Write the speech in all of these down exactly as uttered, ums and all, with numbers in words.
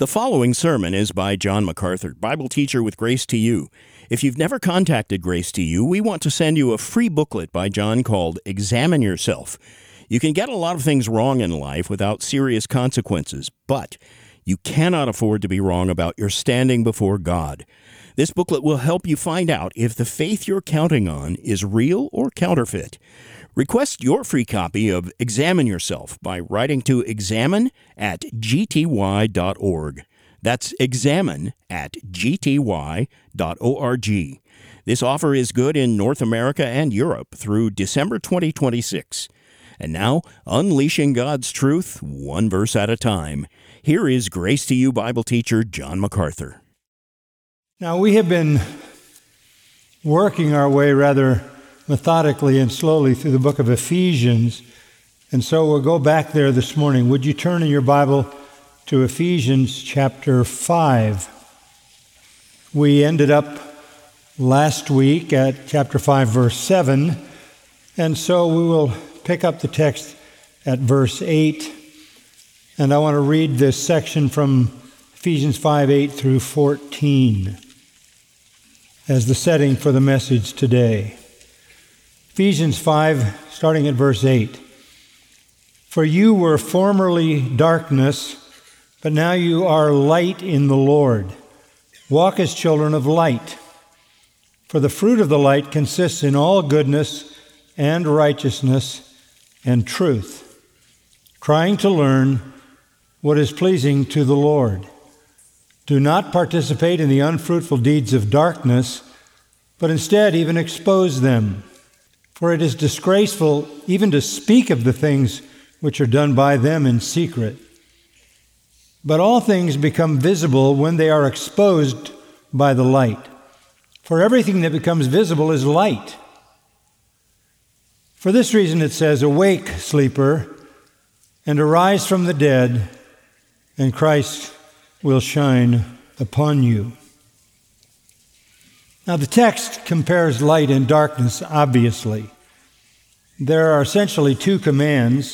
The following sermon is by John MacArthur, Bible teacher with Grace to You. If you've never contacted Grace to You, we want to send you a free booklet by John called Examine Yourself. You can get a lot of things wrong in life without serious consequences, but you cannot afford to be wrong about your standing before God. This booklet will help you find out if the faith you're counting on is real or counterfeit. Request your free copy of Examine Yourself by writing to examine at g t y dot org. That's examine at g t y dot org. This offer is good in North America and Europe through December twenty twenty-six. And now, unleashing God's truth, one verse at a time. Here is Grace to You Bible teacher John MacArthur. Now, we have been working our way rather methodically and slowly through the book of Ephesians, and so we'll go back there this morning. Would you turn in your Bible to Ephesians chapter five? We ended up last week at chapter five, verse seven, and so we will pick up the text at verse eight, and I want to read this section from Ephesians five, eight through fourteen as the setting for the message today. Ephesians five, starting at verse eight. For you were formerly darkness, but now you are light in the Lord. Walk as children of light. For the fruit of the light consists in all goodness and righteousness and truth, trying to learn what is pleasing to the Lord. Do not participate in the unfruitful deeds of darkness, but instead even expose them. For it is disgraceful even to speak of the things which are done by them in secret. But all things become visible when they are exposed by the light. For everything that becomes visible is light. For this reason it says, awake, sleeper, and arise from the dead, and Christ will shine upon you. Now, the text compares light and darkness, obviously. There are essentially two commands.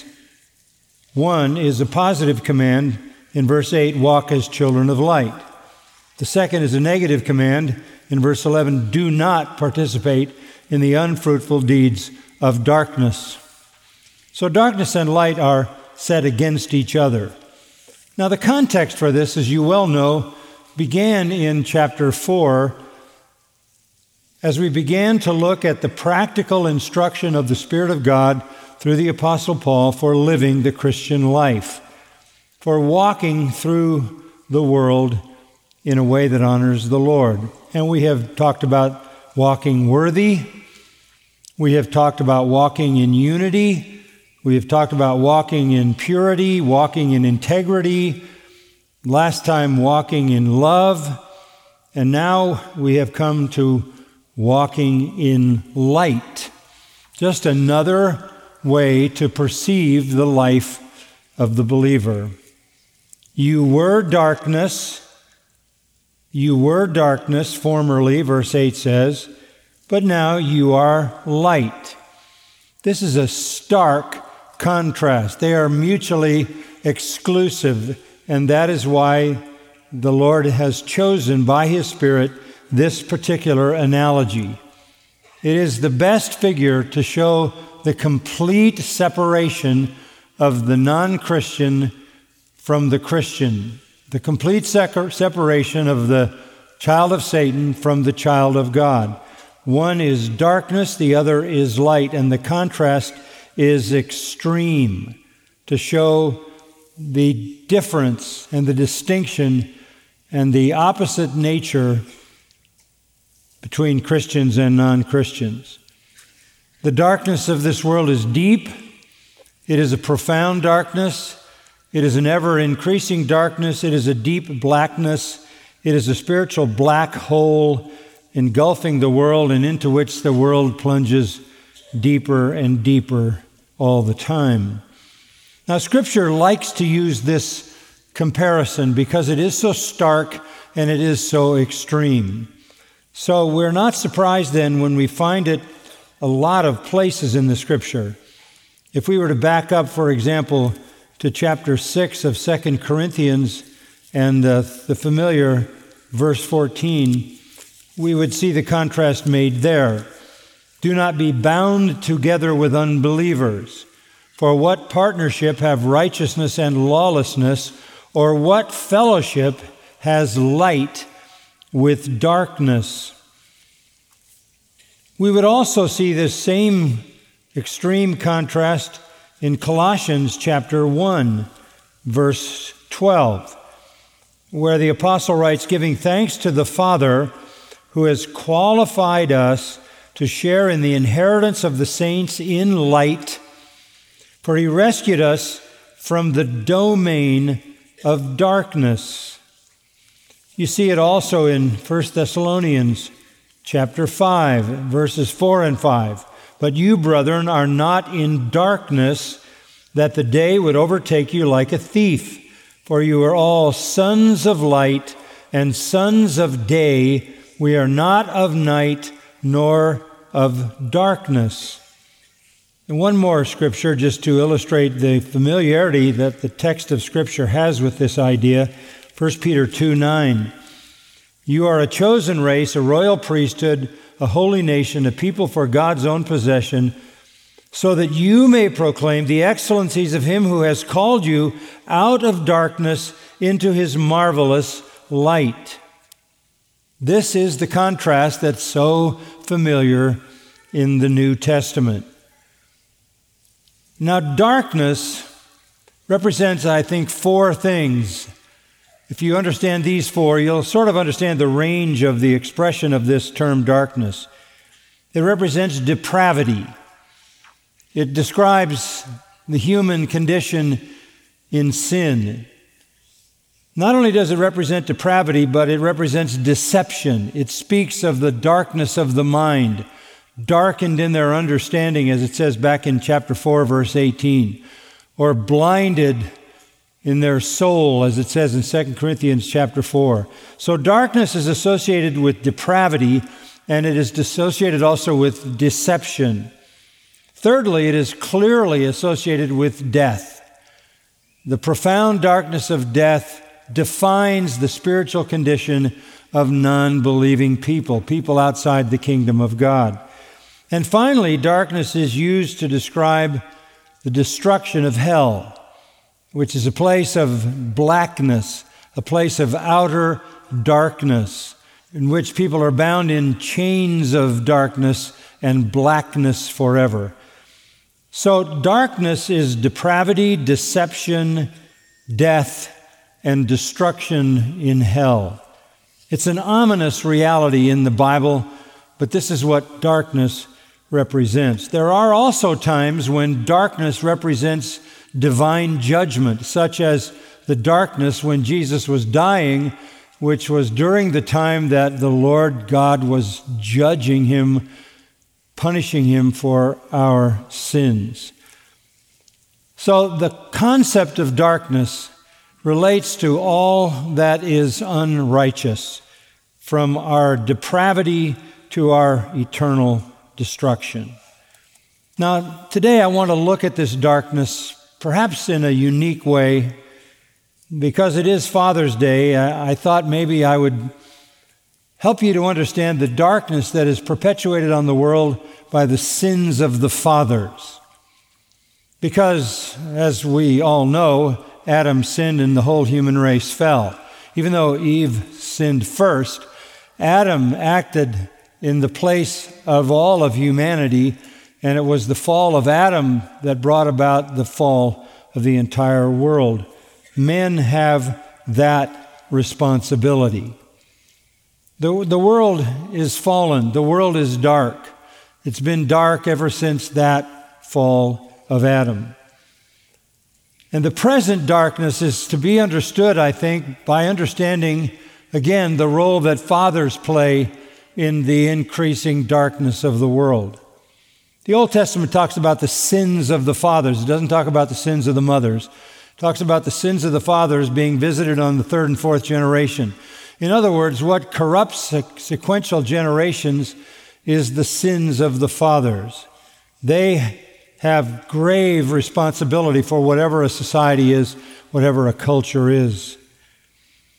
One is a positive command in verse eight, walk as children of light. The second is a negative command in verse eleven, do not participate in the unfruitful deeds of darkness. So darkness and light are set against each other. Now, the context for this, as you well know, began in chapter four, as we began to look at the practical instruction of the Spirit of God through the Apostle Paul for living the Christian life, for walking through the world in a way that honors the Lord. And we have talked about walking worthy. We have talked about walking in unity. We have talked about walking in purity, walking in integrity. Last time, walking in love. And now we have come to walking in light. Just another way to perceive the life of the believer. You were darkness. You were darkness formerly, verse eight says, but now you are light. This is a stark contrast. They are mutually exclusive, and that is why the Lord has chosen by His Spirit this particular analogy. It is the best figure to show the complete separation of the non-Christian from the Christian, the complete separation of the child of Satan from the child of God. One is darkness, the other is light, and the contrast is extreme to show the difference and the distinction and the opposite nature between Christians and non-Christians. The darkness of this world is deep. It is a profound darkness. It is an ever-increasing darkness. It is a deep blackness. It is a spiritual black hole engulfing the world and into which the world plunges deeper and deeper all the time. Now, Scripture likes to use this comparison because it is so stark and it is so extreme. So we're not surprised then when we find it a lot of places in the Scripture. If we were to back up, for example, to chapter six of Second Corinthians and uh, the familiar verse fourteen, we would see the contrast made there. Do not be bound together with unbelievers. For what partnership have righteousness and lawlessness, or what fellowship has light with darkness? We would also see this same extreme contrast in Colossians chapter one, verse twelve, where the apostle writes, giving thanks to the Father who has qualified us to share in the inheritance of the saints in light, for he rescued us from the domain of darkness. You see it also in First Thessalonians chapter five, verses four and five. But you, brethren, are not in darkness, that the day would overtake you like a thief. For you are all sons of light and sons of day. We are not of night nor of darkness. And one more scripture just to illustrate the familiarity that the text of Scripture has with this idea. First Peter two nine. You are a chosen race, a royal priesthood, a holy nation, a people for God's own possession, so that you may proclaim the excellencies of him who has called you out of darkness into his marvelous light. This is the contrast that's so familiar in the New Testament. Now, darkness represents, I think, four things. If you understand these four, you'll sort of understand the range of the expression of this term darkness. It represents depravity. It describes the human condition in sin. Not only does it represent depravity, but it represents deception. It speaks of the darkness of the mind, darkened in their understanding, as it says back in chapter four, verse eighteen, or blinded in their soul, as it says in Second Corinthians chapter four. So darkness is associated with depravity, and it is associated also with deception. Thirdly, it is clearly associated with death. The profound darkness of death defines the spiritual condition of non-believing people, people outside the kingdom of God. And finally, darkness is used to describe the destruction of hell, which is a place of blackness, a place of outer darkness, in which people are bound in chains of darkness and blackness forever. So darkness is depravity, deception, death, and destruction in hell. It's an ominous reality in the Bible, but this is what darkness represents. There are also times when darkness represents divine judgment, such as the darkness when Jesus was dying, which was during the time that the Lord God was judging him, punishing him for our sins. So the concept of darkness relates to all that is unrighteous, from our depravity to our eternal destruction. Now, today I want to look at this darkness perhaps in a unique way. Because it is Father's Day, I, I thought maybe I would help you to understand the darkness that is perpetuated on the world by the sins of the fathers. Because, as we all know, Adam sinned and the whole human race fell. Even though Eve sinned first, Adam acted in the place of all of humanity, and it was the fall of Adam that brought about the fall of the entire world. Men have that responsibility. The, the world is fallen. The world is dark. It's been dark ever since that fall of Adam. And the present darkness is to be understood, I think, by understanding, again, the role that fathers play in the increasing darkness of the world. The Old Testament talks about the sins of the fathers. It doesn't talk about the sins of the mothers. It talks about the sins of the fathers being visited on the third and fourth generation. In other words, what corrupts sequential generations is the sins of the fathers. They have grave responsibility for whatever a society is, whatever a culture is.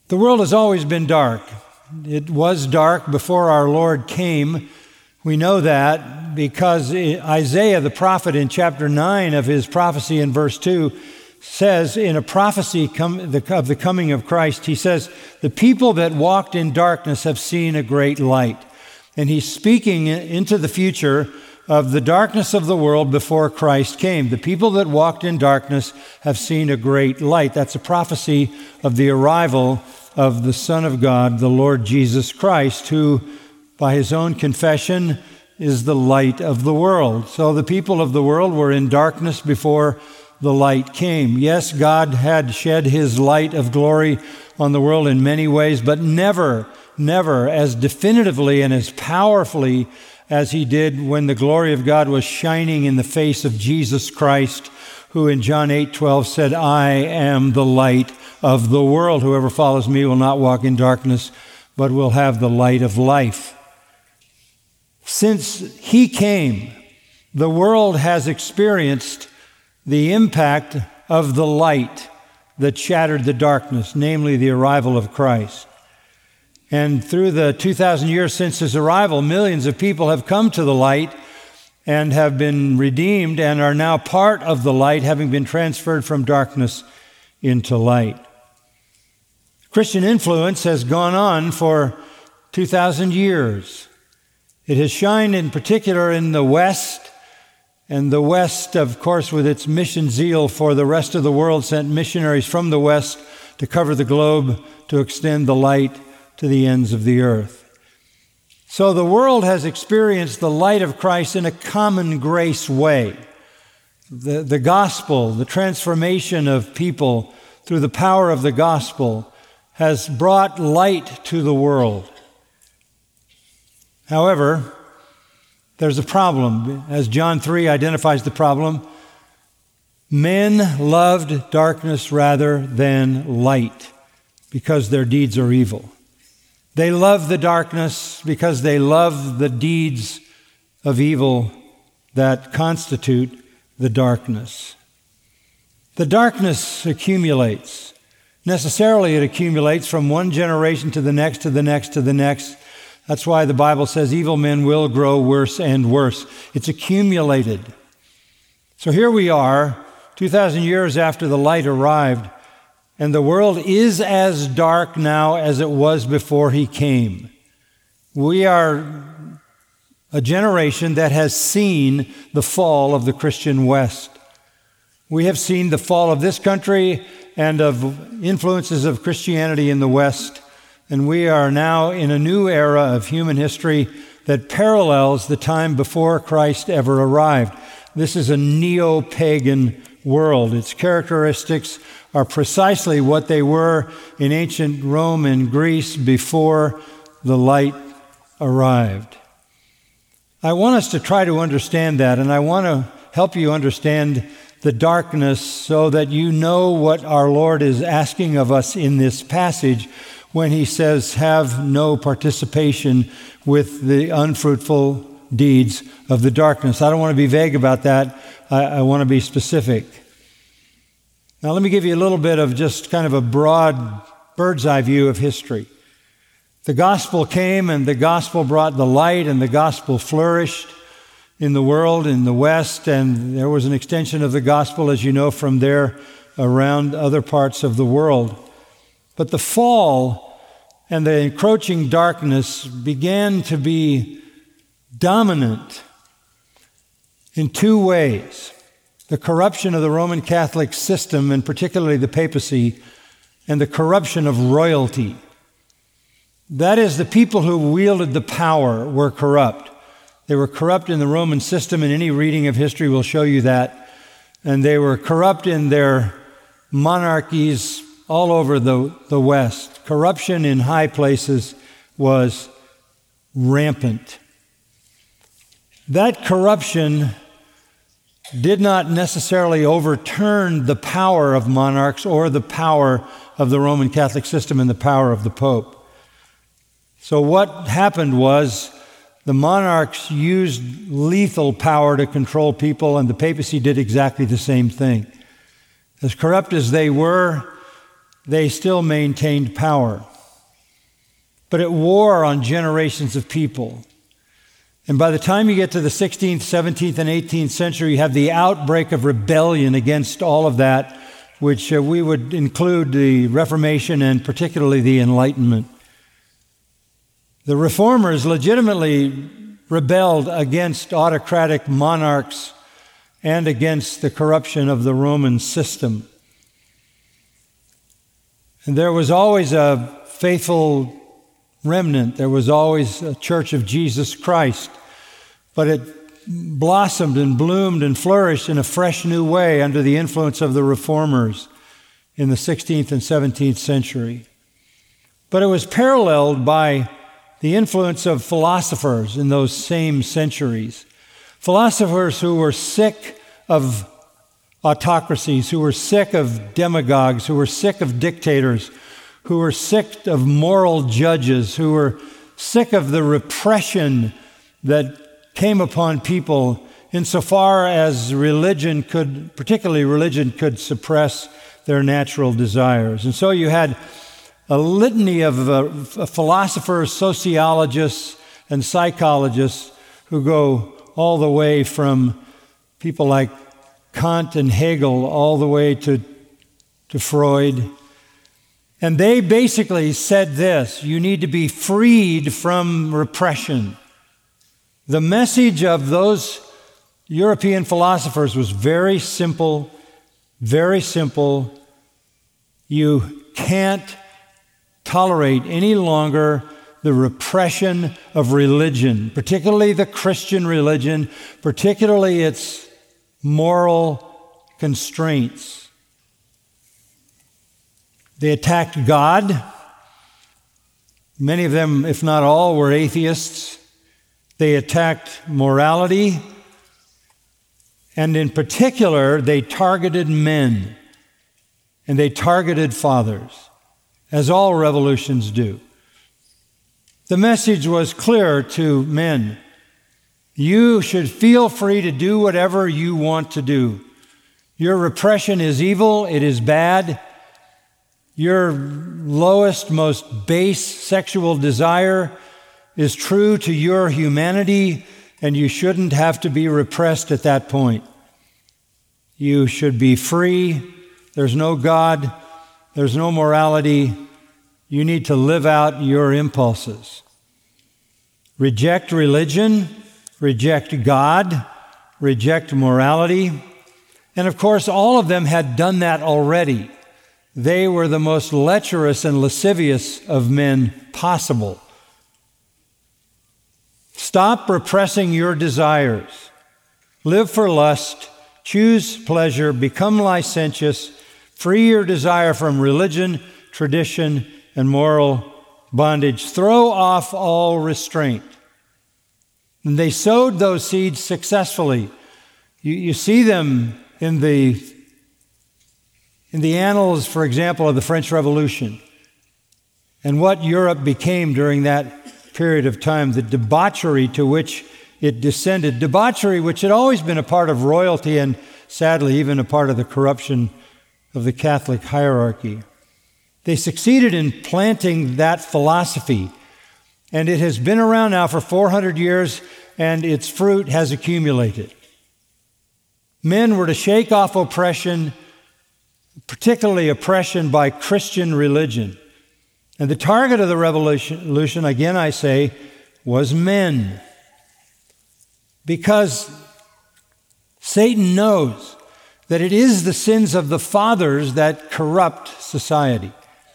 The world has always been dark. It was dark before our Lord came. We know that because Isaiah the prophet in chapter nine of his prophecy in verse two says, in a prophecy of the coming of Christ, he says, the people that walked in darkness have seen a great light. And he's speaking into the future of the darkness of the world before Christ came. The people that walked in darkness have seen a great light. That's a prophecy of the arrival of the Son of God, the Lord Jesus Christ, who, by his own confession, is the light of the world. So the people of the world were in darkness before the light came. Yes, God had shed his light of glory on the world in many ways, but never, never as definitively and as powerfully as he did when the glory of God was shining in the face of Jesus Christ, who in John eight twelve said, I am the light of the world. Whoever follows me will not walk in darkness, but will have the light of life. Since he came, the world has experienced the impact of the light that shattered the darkness, namely the arrival of Christ. And through the two thousand years since his arrival, millions of people have come to the light and have been redeemed and are now part of the light, having been transferred from darkness into light. Christian influence has gone on for two thousand years. It has shined in particular in the West, and the West, of course, with its mission zeal for the rest of the world, sent missionaries from the West to cover the globe to extend the light to the ends of the earth. So the world has experienced the light of Christ in a common grace way. The, the gospel, the transformation of people through the power of the gospel has brought light to the world. However, there's a problem. As John three identifies the problem, men loved darkness rather than light because their deeds are evil. They love the darkness because they love the deeds of evil that constitute the darkness. The darkness accumulates. Necessarily it accumulates from one generation to the next, to the next, to the next. That's why the Bible says evil men will grow worse and worse. It's accumulated. So here we are, two thousand years after the light arrived, and the world is as dark now as it was before he came. We are a generation that has seen the fall of the Christian West. We have seen the fall of this country and of influences of Christianity in the West. And we are now in a new era of human history that parallels the time before Christ ever arrived. This is a neo-pagan world. Its characteristics are precisely what they were in ancient Rome and Greece before the light arrived. I want us to try to understand that, and I want to help you understand the darkness so that you know what our Lord is asking of us in this passage when he says, have no participation with the unfruitful deeds of the darkness. I don't want to be vague about that. I, I want to be specific. Now, let me give you a little bit of just kind of a broad bird's eye view of history. The gospel came, and the gospel brought the light, and the gospel flourished in the world, in the West, and there was an extension of the gospel, as you know, from there around other parts of the world. But the fall and the encroaching darkness began to be dominant in two ways. The corruption of the Roman Catholic system, and particularly the papacy, and the corruption of royalty. That is, the people who wielded the power were corrupt. They were corrupt in the Roman system, and any reading of history will show you that. And they were corrupt in their monarchies all over the, the West. Corruption in high places was rampant. That corruption did not necessarily overturn the power of monarchs or the power of the Roman Catholic system and the power of the Pope. So what happened was the monarchs used lethal power to control people, and the papacy did exactly the same thing. As corrupt as they were, they still maintained power. But it wore on generations of people. And by the time you get to the sixteenth, seventeenth, and eighteenth century, you have the outbreak of rebellion against all of that, which uh, we would include the Reformation and particularly the Enlightenment. The reformers legitimately rebelled against autocratic monarchs and against the corruption of the Roman system. And there was always a faithful remnant. There was always a Church of Jesus Christ. But it blossomed and bloomed and flourished in a fresh new way under the influence of the reformers in the sixteenth and seventeenth century. But it was paralleled by the influence of philosophers in those same centuries. Philosophers who were sick of autocracies, who were sick of demagogues, who were sick of dictators, who were sick of moral judges, who were sick of the repression that came upon people insofar as religion could, particularly religion, could suppress their natural desires. And so you had a litany of uh, philosophers, sociologists, and psychologists who go all the way from people like Kant and Hegel all the way to, to Freud. And they basically said this: you need to be freed from repression. The message of those European philosophers was very simple, very simple. You can't tolerate any longer the repression of religion, particularly the Christian religion, particularly its moral constraints. They attacked God. Many of them, if not all, were atheists. They attacked morality, and in particular, they targeted men, and they targeted fathers, as all revolutions do. The message was clear to men. You should feel free to do whatever you want to do. Your repression is evil, it is bad. Your lowest, most base sexual desire is true to your humanity, and you shouldn't have to be repressed at that point. You should be free. There's no God. There's no morality. You need to live out your impulses. Reject religion, reject God, reject morality. And of course, all of them had done that already. They were the most lecherous and lascivious of men possible. Stop repressing your desires. Live for lust, choose pleasure, become licentious, free your desire from religion, tradition, and moral bondage. Throw off all restraint. And they sowed those seeds successfully. You, you see them in the, in the annals, for example, of the French Revolution and what Europe became during that period of time, the debauchery to which it descended, debauchery which had always been a part of royalty and sadly even a part of the corruption of the Catholic hierarchy. They succeeded in planting that philosophy, and it has been around now for four hundred years, and its fruit has accumulated. Men were to shake off oppression, particularly oppression by Christian religion. And the target of the revolution, again I say, was men. Because Satan knows that it is the sins of the fathers that corrupt society.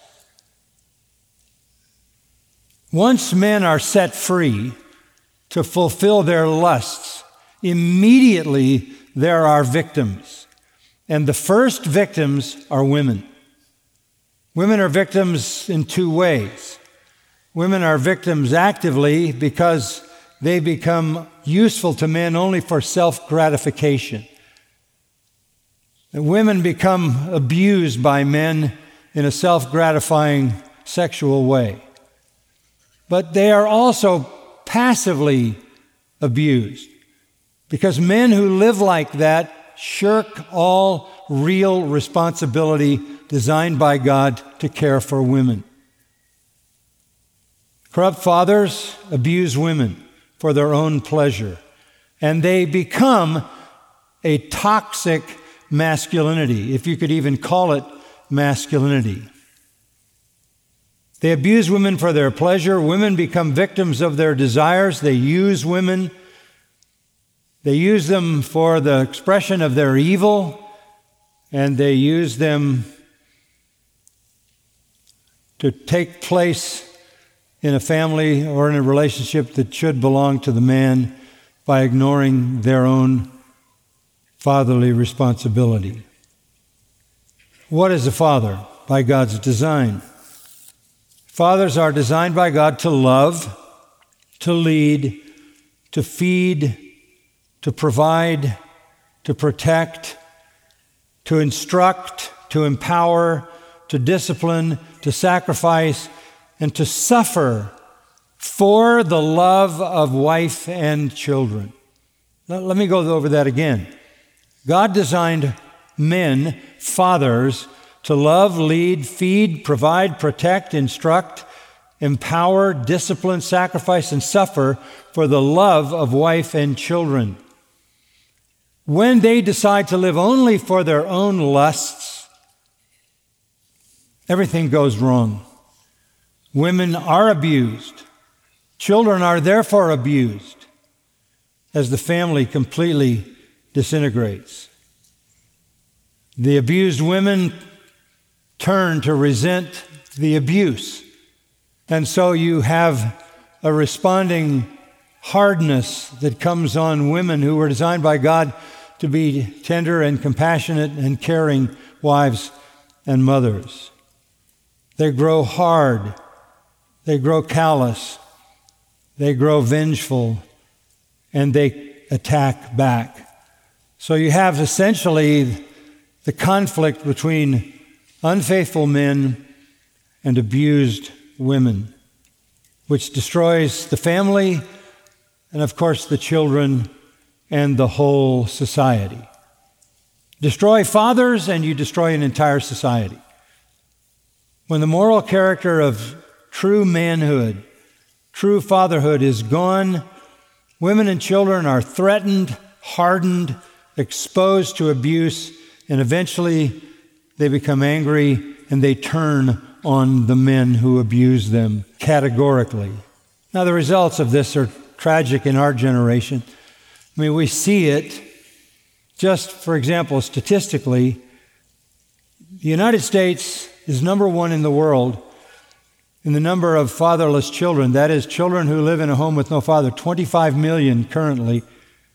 Once men are set free to fulfill their lusts, immediately there are victims. And the first victims are women. Women are victims in two ways. Women are victims actively because they become useful to men only for self-gratification. And women become abused by men in a self-gratifying sexual way. But they are also passively abused because men who live like that shirk all real responsibility designed by God to care for women. Corrupt fathers abuse women for their own pleasure, and they become a toxic masculinity, if you could even call it masculinity. They abuse women for their pleasure. Women become victims of their desires. They use women. They use them for the expression of their evil, and they use them to take place in a family or in a relationship that should belong to the man by ignoring their own fatherly responsibility. What is a father? By God's design. Fathers are designed by God to love, to lead, to feed, to provide, to protect, to instruct, to empower, to discipline, to sacrifice, and to suffer for the love of wife and children. Now, let me go over that again. God designed men, fathers, to love, lead, feed, provide, protect, instruct, empower, discipline, sacrifice, and suffer for the love of wife and children. When they decide to live only for their own lusts, everything goes wrong. Women are abused. Children are therefore abused as the family completely disintegrates. The abused women turn to resent the abuse. And so you have a responding hardness that comes on women who were designed by God to be tender and compassionate and caring wives and mothers. They grow hard. They grow callous. They grow vengeful. And they attack back. So you have essentially the conflict between unfaithful men and abused women, which destroys the family and, of course, the children and the whole society. Destroy fathers and you destroy an entire society. When the moral character of true manhood, true fatherhood is gone, women and children are threatened, hardened, exposed to abuse, and eventually they become angry and they turn on the men who abuse them categorically. Now, the results of this are tragic in our generation. I mean, we see it just, for example, statistically. The United States is number one in the world in the number of fatherless children. That is, children who live in a home with no father. twenty-five million currently.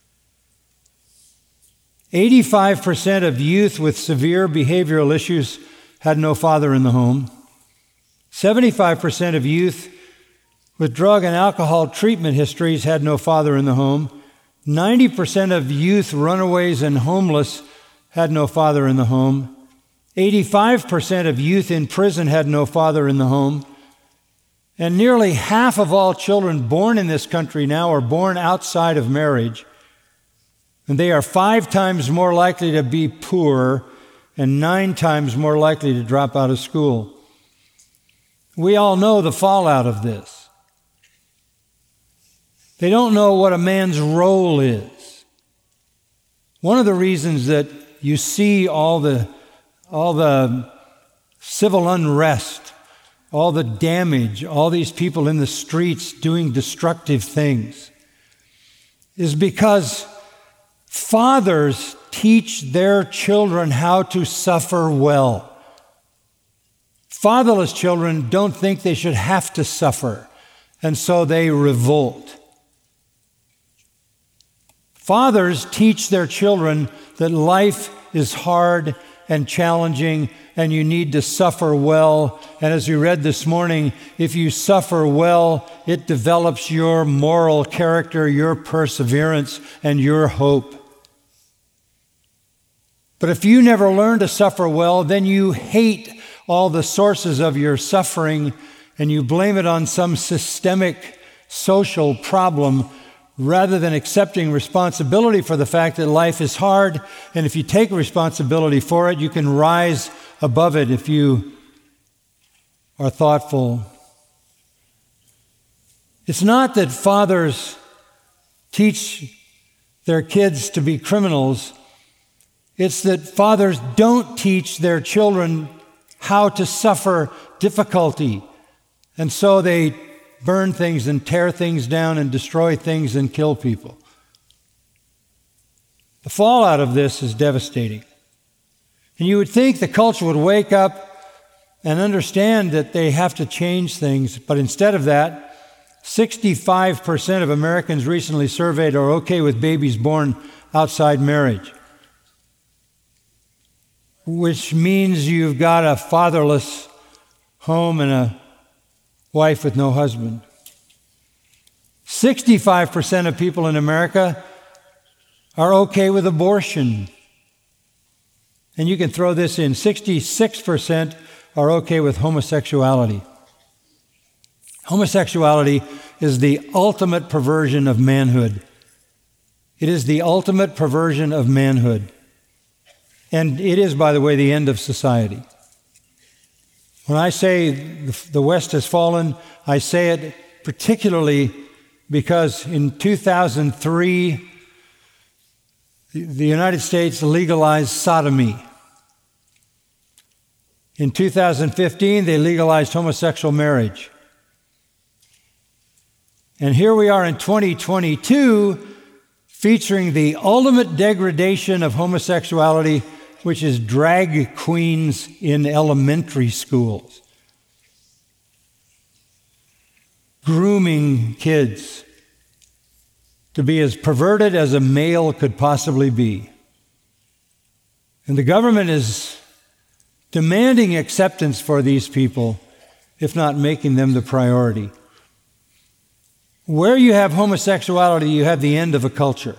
eighty-five percent of youth with severe behavioral issues had no father in the home. seventy-five percent of youth with drug and alcohol treatment histories had no father in the home. ninety percent of youth runaways and homeless had no father in the home. eighty-five percent of youth in prison had no father in the home. And nearly half of all children born in this country now are born outside of marriage. And they are five times more likely to be poor and nine times more likely to drop out of school. We all know the fallout of this. They don't know what a man's role is. One of the reasons that you see all the, all the civil unrest, all the damage, all these people in the streets doing destructive things, is because fathers teach their children how to suffer well. Fatherless children don't think they should have to suffer, and so they revolt. Fathers teach their children that life is hard and challenging, and you need to suffer well. And as we read this morning, if you suffer well, it develops your moral character, your perseverance, and your hope. But if you never learn to suffer well, then you hate all the sources of your suffering, and you blame it on some systemic social problem rather than accepting responsibility for the fact that life is hard, and if you take responsibility for it, you can rise above it if you are thoughtful. It's not that fathers teach their kids to be criminals. It's that fathers don't teach their children how to suffer difficulty. And so they burn things and tear things down and destroy things and kill people. The fallout of this is devastating. And you would think the culture would wake up and understand that they have to change things, but instead of that, sixty-five percent of Americans recently surveyed are okay with babies born outside marriage, which means you've got a fatherless home and a wife with no husband. sixty-five percent of people in America are okay with abortion. And you can throw this in. sixty-six percent are okay with homosexuality. Homosexuality is the ultimate perversion of manhood. It is the ultimate perversion of manhood. And it is, by the way, the end of society. When I say the West has fallen, I say it particularly because in two thousand three, the United States legalized sodomy. In two thousand fifteen, they legalized homosexual marriage. And here we are in twenty twenty-two, featuring the ultimate degradation of homosexuality, which is drag queens in elementary schools. Grooming kids to be as perverted as a male could possibly be. And the government is demanding acceptance for these people, if not making them the priority. Where you have homosexuality, you have the end of a culture.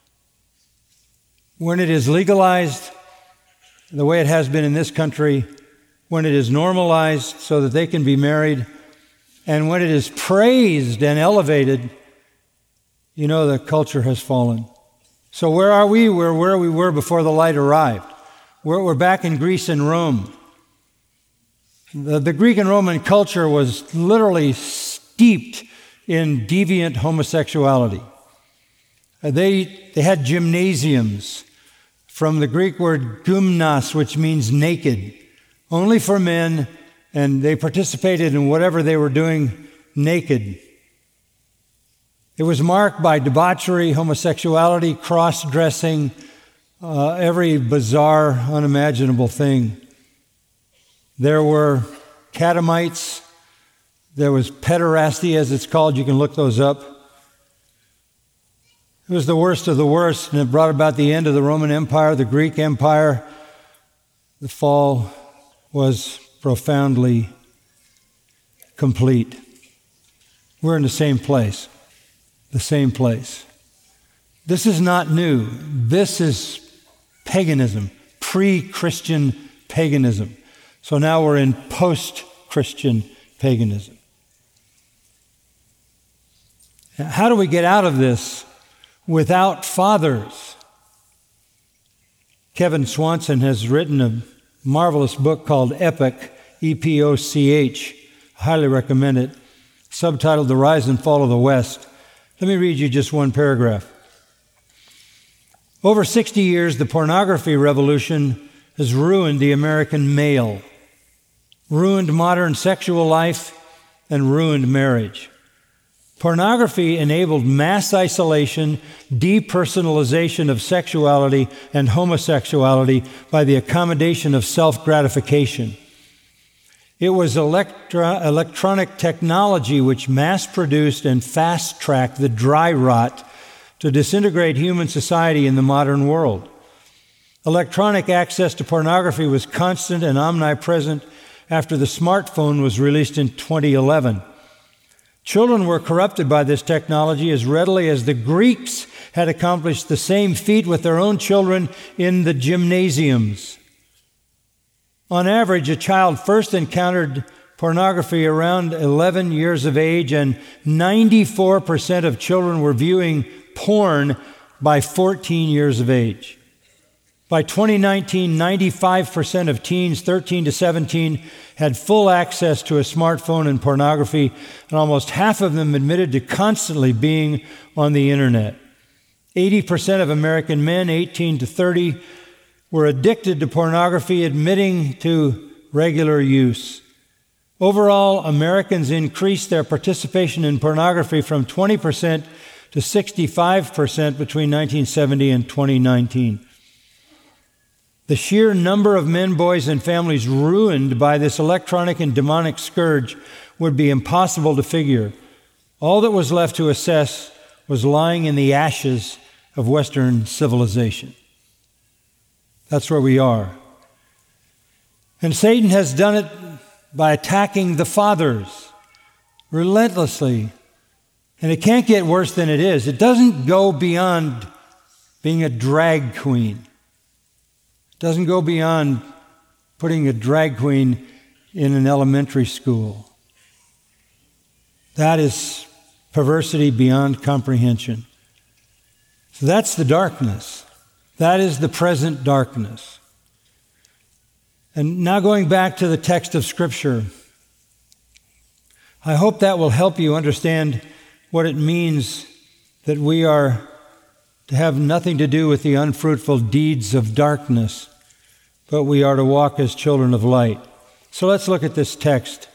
When it is legalized, the way it has been in this country, when it is normalized so that they can be married, and when it is praised and elevated, you know the culture has fallen. So where are we? We're where we were before the light arrived. We're, we're back in Greece and Rome. The, the Greek and Roman culture was literally steeped in deviant homosexuality. Uh, they, they had gymnasiums, from the Greek word gymnos, which means naked, only for men, and they participated in whatever they were doing naked. It was marked by debauchery, homosexuality, cross-dressing, uh, every bizarre, unimaginable thing. There were catamites. There was pederasty, as it's called. You can look those up. It was the worst of the worst, and it brought about the end of the Roman Empire, the Greek Empire. The fall was profoundly complete. We're in the same place. The same place. This is not new. This is paganism, pre-Christian paganism. So now we're in post-Christian paganism. How do we get out of this without fathers? Kevin Swanson has written a marvelous book called Epoch, E P O C H. I highly recommend it. Subtitled The Rise and Fall of the West. Let me read you just one paragraph. Over sixty years, the pornography revolution has ruined the American male, ruined modern sexual life, and ruined marriage. Pornography enabled mass isolation, depersonalization of sexuality and homosexuality by the accommodation of self-gratification. It was electro- electronic technology which mass-produced and fast-tracked the dry rot to disintegrate human society in the modern world. Electronic access to pornography was constant and omnipresent after the smartphone was released in twenty eleven. Children were corrupted by this technology as readily as the Greeks had accomplished the same feat with their own children in the gymnasiums. On average, a child first encountered pornography around eleven years of age, and ninety-four percent of children were viewing porn by fourteen years of age. By twenty nineteen, ninety-five percent of teens thirteen to seventeen had full access to a smartphone and pornography, and almost half of them admitted to constantly being on the internet. eighty percent of American men eighteen to thirty were addicted to pornography, admitting to regular use. Overall, Americans increased their participation in pornography from twenty percent to sixty-five percent between nineteen seventy and twenty nineteen. The sheer number of men, boys, and families ruined by this electronic and demonic scourge would be impossible to figure. All that was left to assess was lying in the ashes of Western civilization. That's where we are. And Satan has done it by attacking the fathers relentlessly. And it can't get worse than it is. It doesn't go beyond being a drag queen. It doesn't go beyond putting a drag queen in an elementary school. That is perversity beyond comprehension. So that's the darkness. That is the present darkness. And now going back to the text of Scripture, I hope that will help you understand what it means that we are to have nothing to do with the unfruitful deeds of darkness, but we are to walk as children of light. So let's look at this text.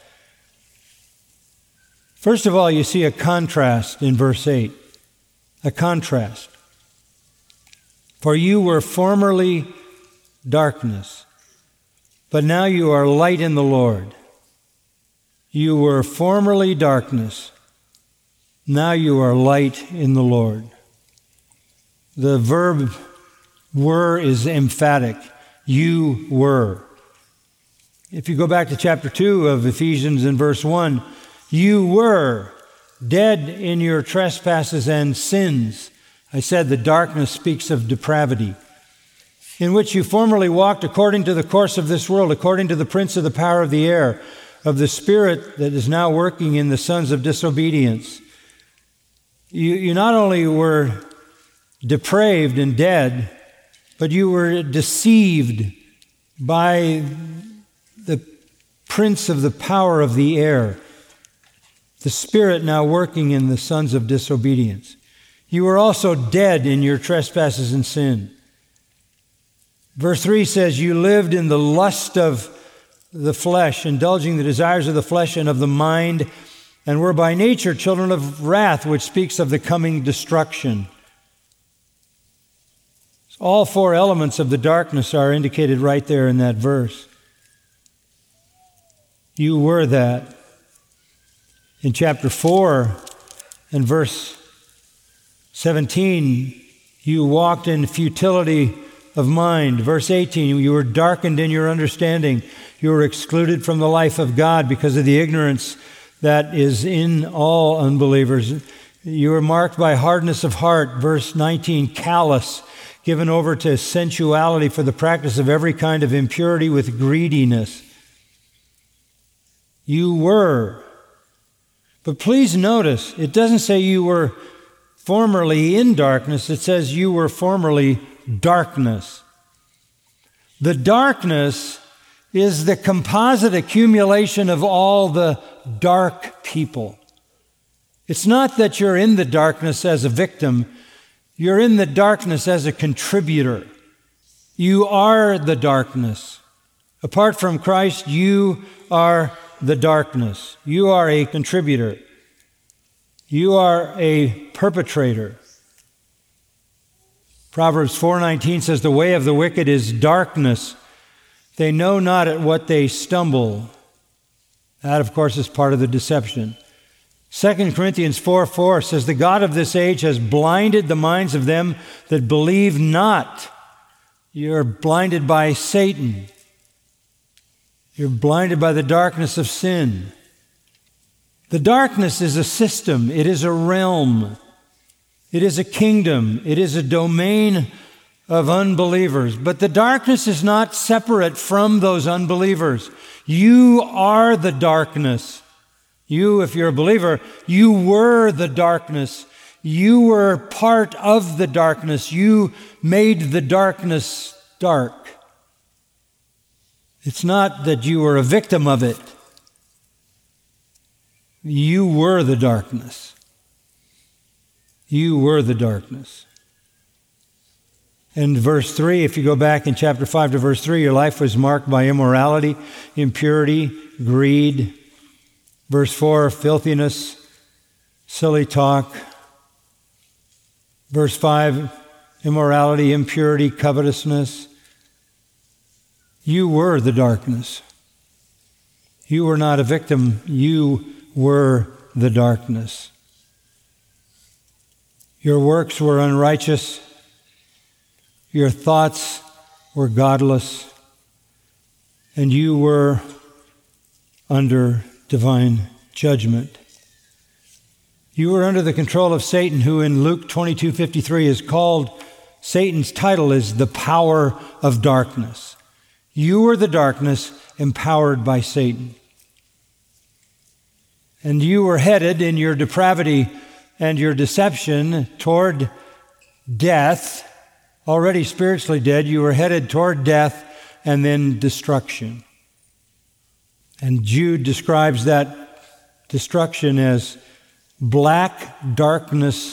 First of all, you see a contrast in verse eight. A contrast. For you were formerly darkness, but now you are light in the Lord. You were formerly darkness, now you are light in the Lord. The verb were is emphatic. You were. If you go back to chapter two of Ephesians in verse one, you were dead in your trespasses and sins. I said the darkness speaks of depravity, in which you formerly walked according to the course of this world, according to the prince of the power of the air, of the spirit that is now working in the sons of disobedience. You, you not only were depraved and dead, but you were deceived by the prince of the power of the air, the spirit now working in the sons of disobedience. You were also dead in your trespasses and sin. Verse three says, you lived in the lust of the flesh, indulging the desires of the flesh and of the mind, and were by nature children of wrath, which speaks of the coming destruction. All four elements of the darkness are indicated right there in that verse. You were that. In chapter four and verse seventeen, you walked in futility of mind. Verse eighteen, you were darkened in your understanding. You were excluded from the life of God because of the ignorance that is in all unbelievers. You were marked by hardness of heart. Verse nineteen, callous, given over to sensuality for the practice of every kind of impurity with greediness. You were. But please notice, it doesn't say you were formerly in darkness. It says you were formerly darkness. The darkness is the composite accumulation of all the dark people. It's not that you're in the darkness as a victim. You're in the darkness as a contributor. You are the darkness. Apart from Christ, you are the darkness. You are a contributor. You are a perpetrator. Proverbs four nineteen says, the way of the wicked is darkness. They know not at what they stumble. That, of course, is part of the deception. Second Corinthians four four says, the God of this age has blinded the minds of them that believe not. You're blinded by Satan. You're blinded by the darkness of sin. The darkness is a system. It is a realm. It is a kingdom. It is a domain of unbelievers. But the darkness is not separate from those unbelievers. You are the darkness. You, if you're a believer, you were the darkness. You were part of the darkness. You made the darkness dark. It's not that you were a victim of it. You were the darkness. You were the darkness. In verse three, if you go back in chapter five to verse three, your life was marked by immorality, impurity, greed. Verse four, filthiness, silly talk. Verse five, immorality, impurity, covetousness. You were the darkness. You were not a victim. You were the darkness. Your works were unrighteous. Your thoughts were godless. And you were under divine judgment. You were under the control of Satan, who in Luke twenty-two fifty-three is called, Satan's title is the power of darkness. You were the darkness empowered by Satan. And you were headed in your depravity and your deception toward death. Already spiritually dead, you were headed toward death and then destruction. And Jude describes that destruction as black darkness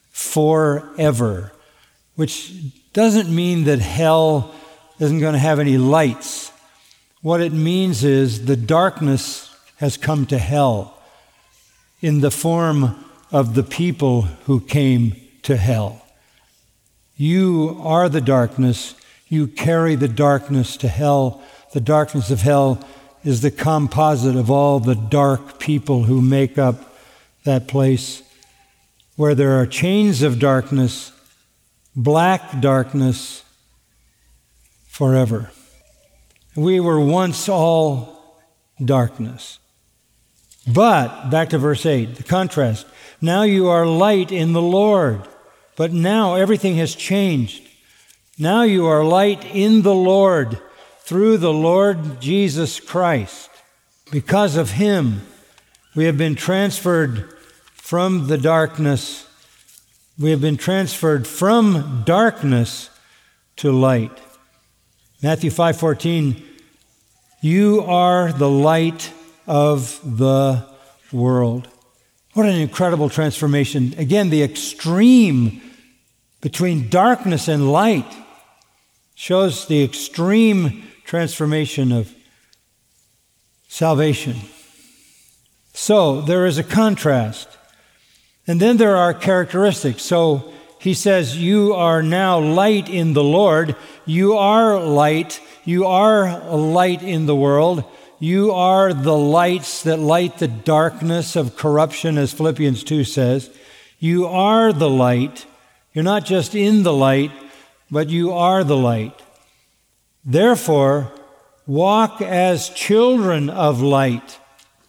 forever, which doesn't mean that hell isn't going to have any lights. What it means is the darkness has come to hell in the form of the people who came to hell. You are the darkness. You carry the darkness to hell. The darkness of hell is the composite of all the dark people who make up that place where there are chains of darkness, black darkness, forever. We were once all darkness. But, back to verse eight, the contrast. Now you are light in the Lord. But now everything has changed. Now you are light in the Lord through the Lord Jesus Christ. Because of Him, we have been transferred from the darkness. We have been transferred from darkness to light. Matthew five fourteen, you are the light of the world. What an incredible transformation. Again, the extreme between darkness and light shows the extreme transformation of salvation. So there is a contrast. And then there are characteristics. So he says, you are now light in the Lord. You are light. You are a light in the world. You are the lights that light the darkness of corruption, as Philippians two says. You are the light. You're not just in the light, but you are the light. Therefore, walk as children of light.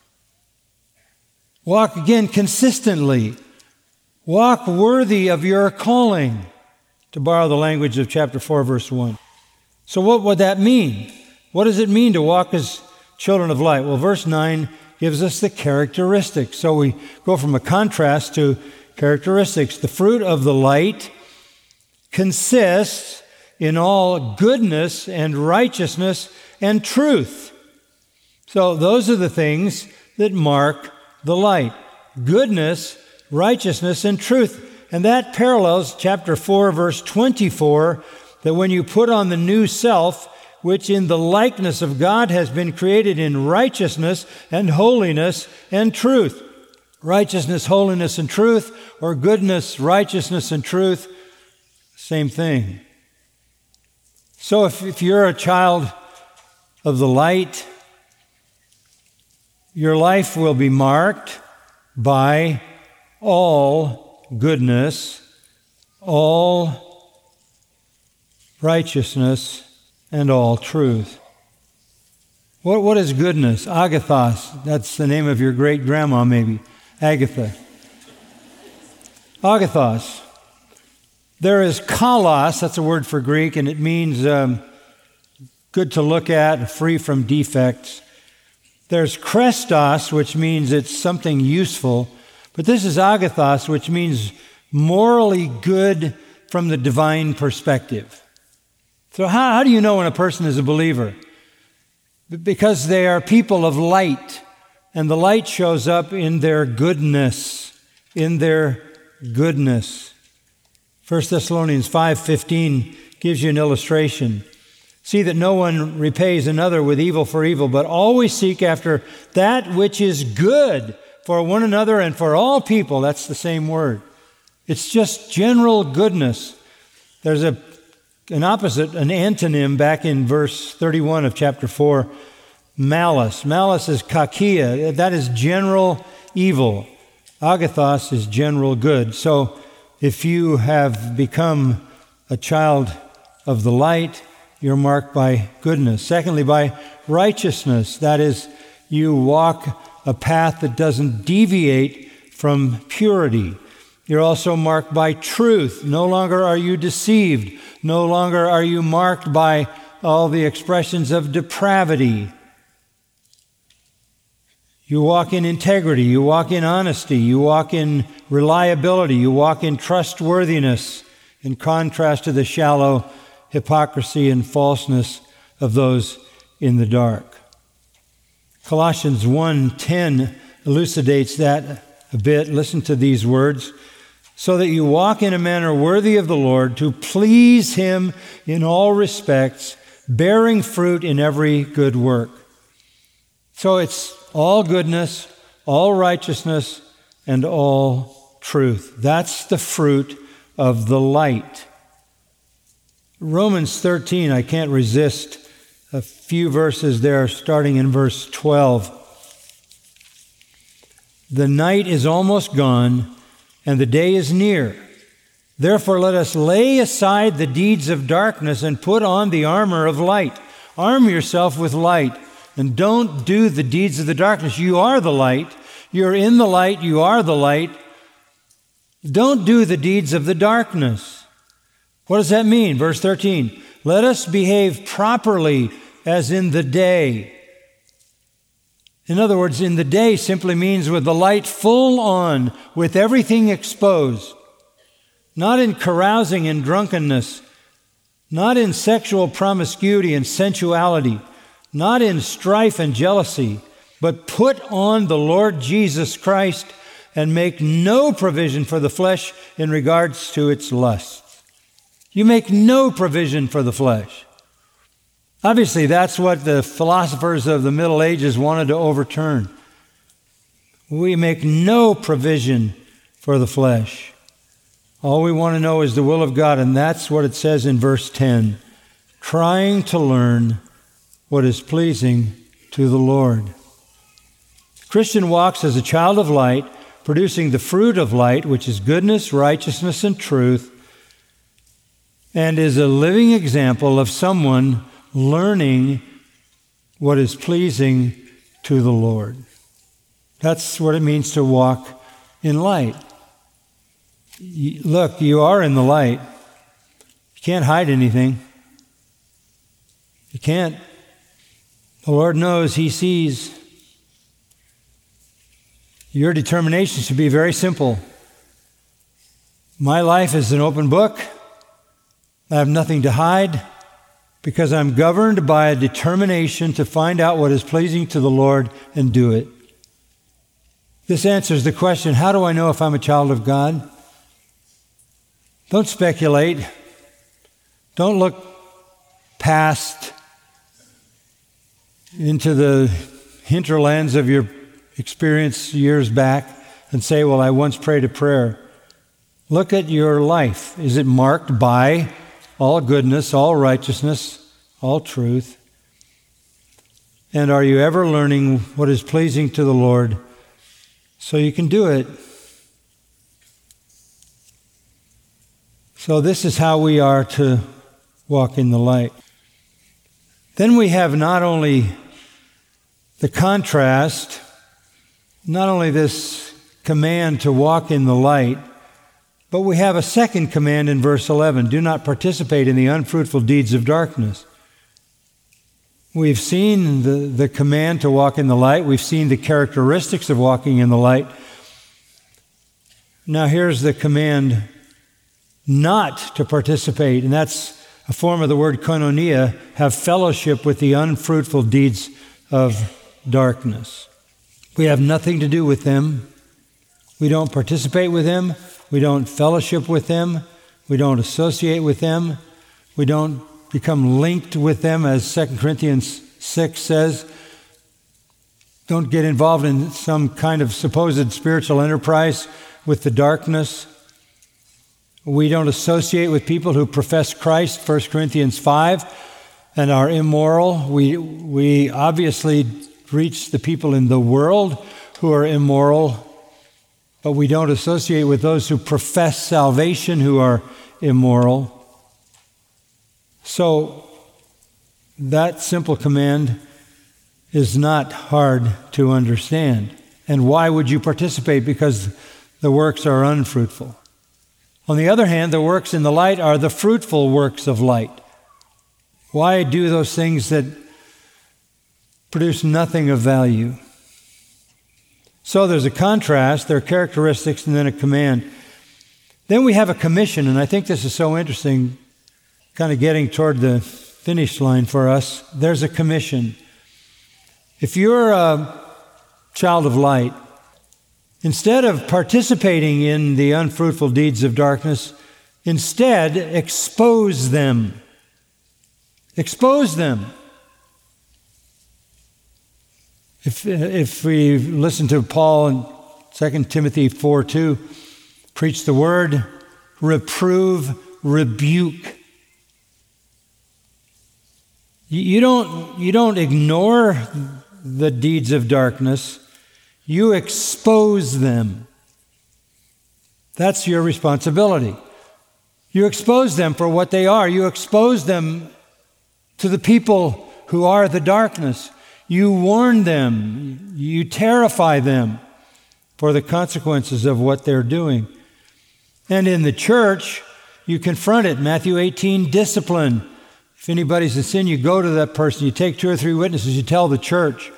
Walk again consistently. Walk worthy of your calling, to borrow the language of chapter four, verse one. So what would that mean? What does it mean to walk as children of light? Well, verse nine gives us the characteristics. So we go from a contrast to characteristics. The fruit of the light consists in all goodness and righteousness and truth. So those are the things that mark the light. Goodness, righteousness, and truth. And that parallels chapter four, verse twenty-four, that when you put on the new self, which in the likeness of God has been created in righteousness and holiness and truth. Righteousness, holiness, and truth, or goodness, righteousness, and truth, same thing. So if, if you're a child of the light, your life will be marked by all goodness, all righteousness, and all truth. What, what is goodness? Agathos. That's the name of your great-grandma, maybe. Agatha. Agathos. There is kalos, that's a word for Greek, and it means um, good to look at, free from defects. There's krestos, which means it's something useful. But this is agathos, which means morally good from the divine perspective. So how, how do you know when a person is a believer? Because they are people of light, and the light shows up in their goodness, in their goodness. First Thessalonians five fifteen gives you an illustration. See that no one repays another with evil for evil, but always seek after that which is good for one another and for all people. That's the same word. It's just general goodness. There's a an opposite, an antonym back in verse thirty-one of chapter four, malice. Malice is kakia. That is general evil. Agathos is general good. So if you have become a child of the light, you're marked by goodness. Secondly, by righteousness. That is, you walk a path that doesn't deviate from purity. You're also marked by truth. No longer are you deceived. No longer are you marked by all the expressions of depravity. You walk in integrity. You walk in honesty. You walk in reliability. You walk in trustworthiness, in contrast to the shallow hypocrisy and falseness of those in the dark. Colossians one ten elucidates that a bit. Listen to these words. So that you walk in a manner worthy of the Lord, to please Him in all respects, bearing fruit in every good work. So it's all goodness, all righteousness, and all truth. That's the fruit of the light. Romans thirteen, I can't resist a few verses there, starting in verse twelve. The night is almost gone, and the day is near. Therefore, let us lay aside the deeds of darkness and put on the armor of light. Arm yourself with light, and don't do the deeds of the darkness. You are the light. You're in the light. You are the light. Don't do the deeds of the darkness. What does that mean? Verse thirteen, let us behave properly as in the day. In other words, in the day simply means with the light full on, with everything exposed. Not in carousing and drunkenness, not in sexual promiscuity and sensuality, not in strife and jealousy, but put on the Lord Jesus Christ and make no provision for the flesh in regards to its lusts. You make no provision for the flesh. Obviously, that's what the philosophers of the Middle Ages wanted to overturn. We make no provision for the flesh. All we want to know is the will of God, and that's what it says in verse ten. Trying to learn what is pleasing to the Lord. The Christian walks as a child of light, producing the fruit of light, which is goodness, righteousness, and truth, and is a living example of someone learning what is pleasing to the Lord. That's what it means to walk in light. Look, you are in the light. You can't hide anything. You can't. The Lord knows. He sees. Your determination should be very simple. My life is an open book. I have nothing to hide because I'm governed by a determination to find out what is pleasing to the Lord and do it. This answers the question, how do I know if I'm a child of God? Don't speculate. Don't look past into the hinterlands of your experience years back and say, well, I once prayed a prayer. Look at your life. Is it marked by all goodness, all righteousness, all truth? And are you ever learning what is pleasing to the Lord so you can do it? So this is how we are to walk in the light. Then we have not only the contrast, not only this command to walk in the light, but we have a second command in verse eleven. Do not participate in the unfruitful deeds of darkness. We've seen the, the command to walk in the light. We've seen the characteristics of walking in the light. Now here's the command not to participate, and that's a form of the word koinonia, have fellowship with the unfruitful deeds of darkness. We have nothing to do with them. We don't participate with them. We don't fellowship with them. We don't associate with them. We don't become linked with them, as Second Corinthians six says. Don't get involved in some kind of supposed spiritual enterprise with the darkness. We don't associate with people who profess Christ, First Corinthians five, and are immoral. We, we obviously reach the people in the world who are immoral, but we don't associate with those who profess salvation who are immoral. So that simple command is not hard to understand. And why would you participate? Because the works are unfruitful. On the other hand, the works in the light are the fruitful works of light. Why do those things that produce nothing of value? So there's a contrast, there are characteristics, and then a command. Then we have a commission, and I think this is so interesting, kind of getting toward the finish line for us. There's a commission. If you're a child of light, instead of participating in the unfruitful deeds of darkness, instead expose them. Expose them. If, if we listen to Paul in Second Timothy four two, preach the word, reprove, rebuke. You don't, you don't ignore the deeds of darkness. You expose them. That's your responsibility. You expose them for what they are. You expose them to the people who are the darkness. You warn them. You terrify them for the consequences of what they're doing. And in the church, you confront it. Matthew eighteen, discipline. If anybody's in sin, you go to that person. You take two or three witnesses. You tell the church.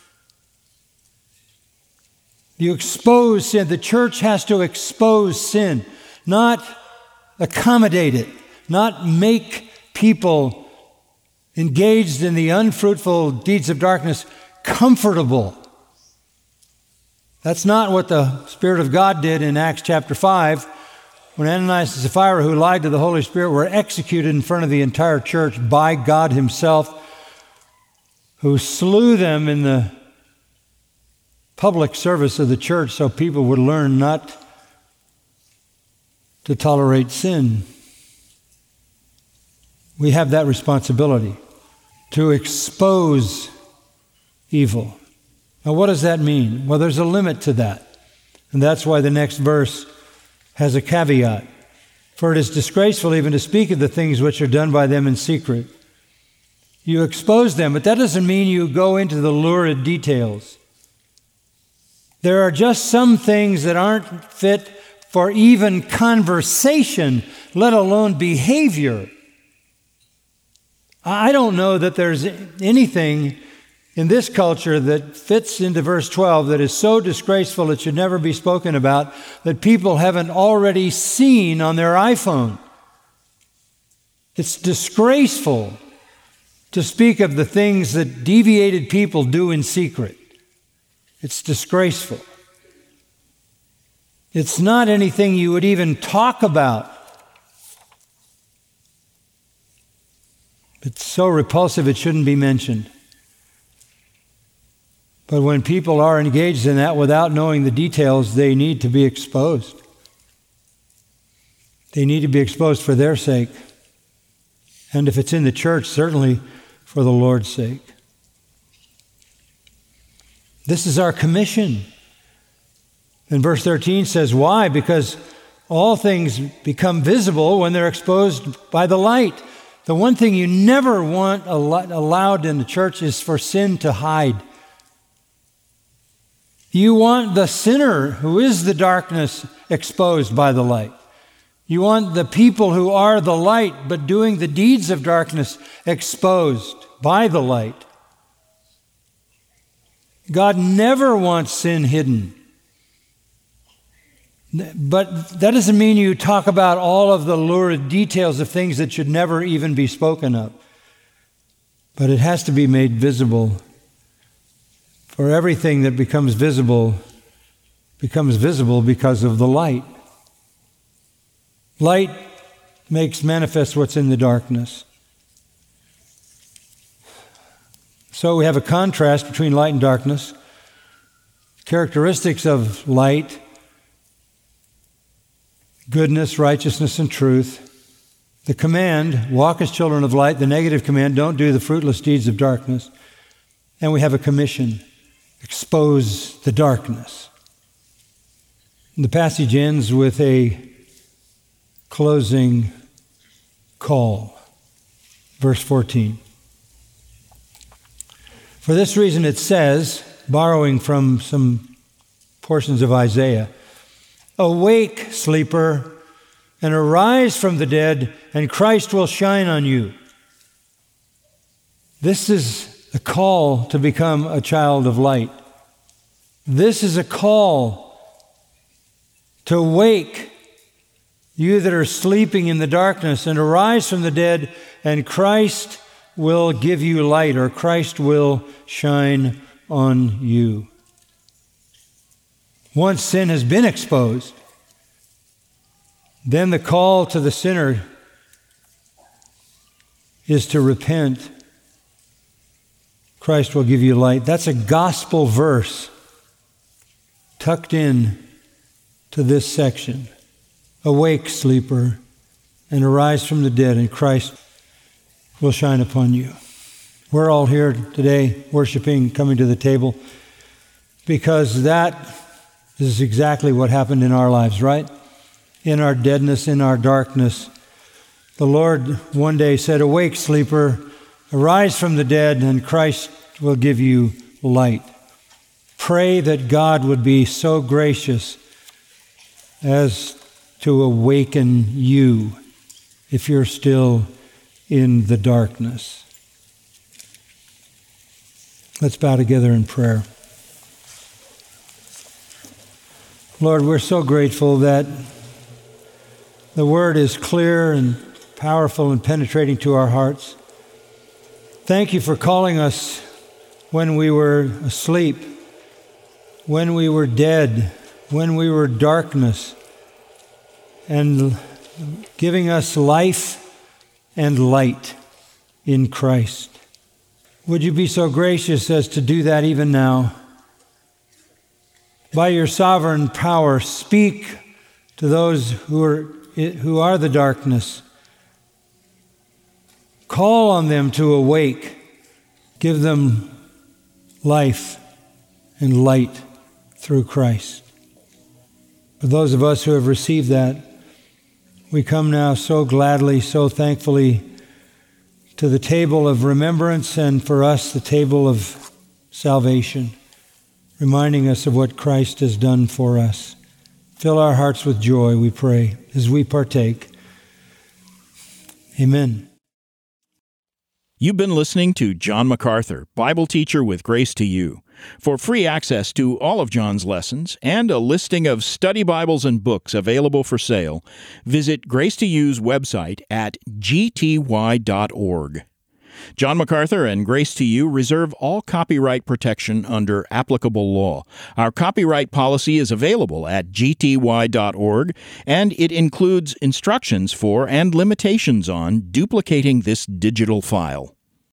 You expose sin. The church has to expose sin, not accommodate it, not make people engaged in the unfruitful deeds of darkness comfortable. That's not what the Spirit of God did in Acts chapter five, when Ananias and Sapphira, who lied to the Holy Spirit, were executed in front of the entire church by God himself, who slew them in the public service of the church so people would learn not to tolerate sin. We have that responsibility to expose evil. Now, what does that mean? Well, there's a limit to that. And that's why the next verse has a caveat. For it is disgraceful even to speak of the things which are done by them in secret. You expose them, but that doesn't mean you go into the lurid details. There are just some things that aren't fit for even conversation, let alone behavior. I don't know that there's anything in this culture that fits into verse twelve that is so disgraceful it should never be spoken about that people haven't already seen on their iPhone. It's disgraceful to speak of the things that deviated people do in secret. It's disgraceful. It's not anything you would even talk about. It's so repulsive it shouldn't be mentioned. But when people are engaged in that without knowing the details, they need to be exposed. They need to be exposed for their sake. And if it's in the church, certainly for the Lord's sake. This is our commission. And verse thirteen says, why? Because all things become visible when they're exposed by the light. The one thing you never want allowed in the church is for sin to hide. You want the sinner who is the darkness exposed by the light. You want the people who are the light but doing the deeds of darkness exposed by the light. God never wants sin hidden. But that doesn't mean you talk about all of the lurid details of things that should never even be spoken of. But it has to be made visible. For everything that becomes visible becomes visible because of the light. Light makes manifest what's in the darkness. So we have a contrast between light and darkness. Characteristics of light: goodness, righteousness, and truth. The command, walk as children of light. The negative command, don't do the fruitless deeds of darkness. And we have a commission, expose the darkness. And the passage ends with a closing call. Verse fourteen. For this reason it says, borrowing from some portions of Isaiah, awake, sleeper, and arise from the dead, and Christ will shine on you. This is a call to become a child of light. This is a call to wake, you that are sleeping in the darkness, and arise from the dead, and Christ will give you light, or Christ will shine on you. Once sin has been exposed, then the call to the sinner is to repent. Christ will give you light. That's a gospel verse tucked in to this section. Awake, sleeper, and arise from the dead, and Christ will shine upon you. We're all here today worshiping, coming to the table, because that is exactly what happened in our lives, right? In our deadness, in our darkness, the Lord one day said, awake, sleeper, arise from the dead, and Christ will give you light. Pray that God would be so gracious as to awaken you if you're still in the darkness. Let's bow together in prayer. Lord, we're so grateful that the Word is clear and powerful and penetrating to our hearts. Thank you for calling us when we were asleep, when we were dead, when we were darkness, and giving us life and light in Christ. Would you be so gracious as to do that even now? By your sovereign power, speak to those who are, who are the darkness. Call on them to awake. Give them life and light through Christ. For those of us who have received that, we come now so gladly, so thankfully to the table of remembrance, and for us the table of salvation, reminding us of what Christ has done for us. Fill our hearts with joy, we pray, as we partake. Amen. You've been listening to John MacArthur, Bible teacher with Grace to You. For free access to all of John's lessons and a listing of study Bibles and books available for sale, visit Grace to You's website at g t y dot org. John MacArthur and Grace to You reserve all copyright protection under applicable law. Our copyright policy is available at g t y dot org, and it includes instructions for and limitations on duplicating this digital file.